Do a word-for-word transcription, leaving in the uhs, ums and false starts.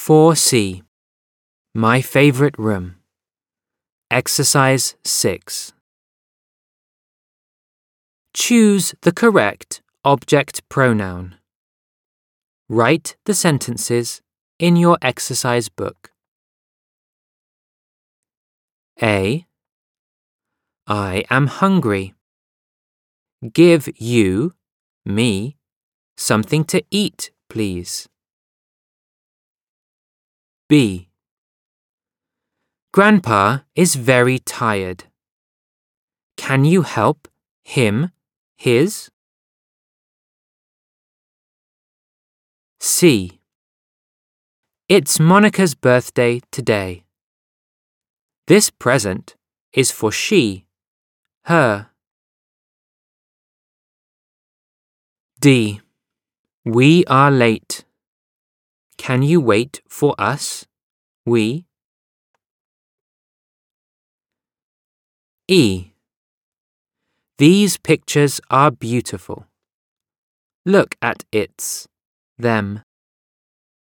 four C. My favorite room. Exercise six. Choose the correct object pronoun. Write the sentences in your exercise book. A. I am hungry. Give you, me, something to eat, please. B. Grandpa is very tired. Can you help him, his? C. It's Monica's birthday today. This present is for she, her. D. We are late. Can you wait for us, we? E. These pictures are beautiful. Look at its, them.